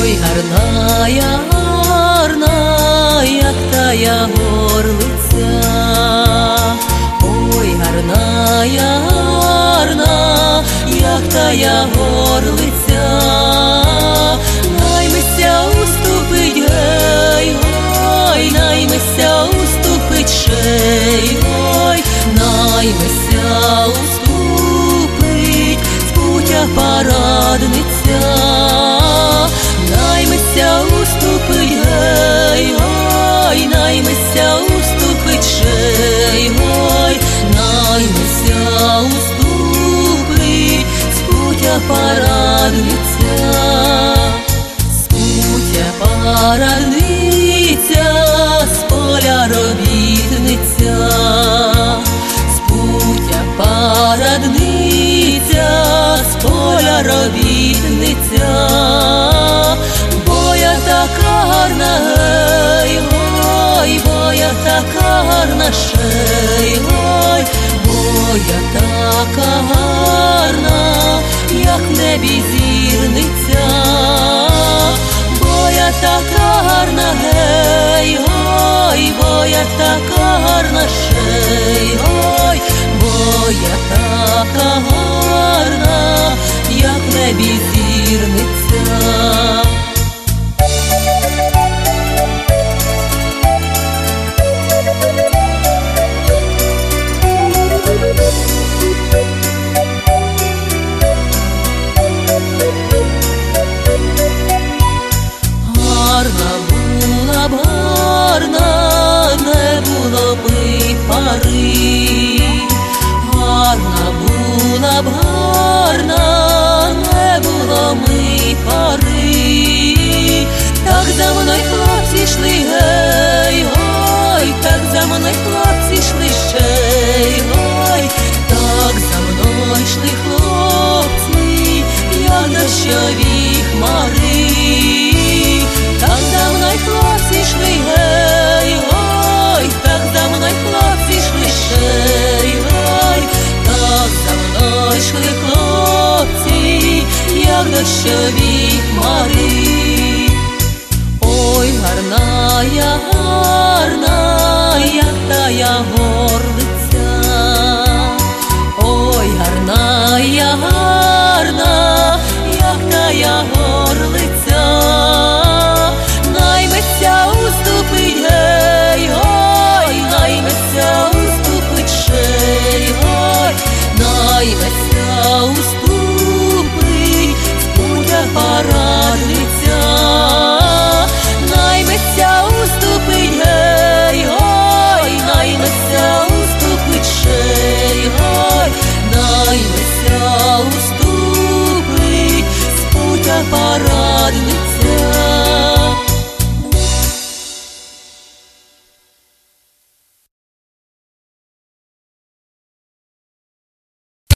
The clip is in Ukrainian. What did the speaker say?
Ой, гарна я, як тая горлиця. Ой, гарна я, як тая горлиця. Наймися уступить, гей, ой, наймися уступить шей, ой, наймися уступить з путя парадниця. Наймися уступить, гей, ой, наймися уступить шей, ой, наймися уступить з путя парадниця. З путя парадниця, з поля робітниця. З путя парадниця, з поля робітниця. Бо я така гарна, гей, ой, бо я така гарна шей, ой, бо я така гарна, як в небі зірниця. Бо я така гарна, гей, ой, бо я така гарна шей, ой, бо я така гарна, як в небі зірниця. Гарна була б гарна, не було б і пари. Гарна була б гарна, не було б і пари. Так за мною хлопці йшли, гей, ой, так за мною хлопці йшли ще, ой, так за мною йшли хлопці, як дощові хмари. Так за мною хлопці йшли, гей, ой, так за мною хлопці йшли ще, ой, так за мною йшли хлопці, як дощові хмари. Ой, гарна я, як тая горлиця. Ой, гарна я, як тая горлиця. Наймися уступить, гей, ой, наймися уступить шей, ой, наймися уступить з путя парадниця. Наймися уступить, гей, ой, наймися уступить шей, ой, наймися уступить з путя парадниця.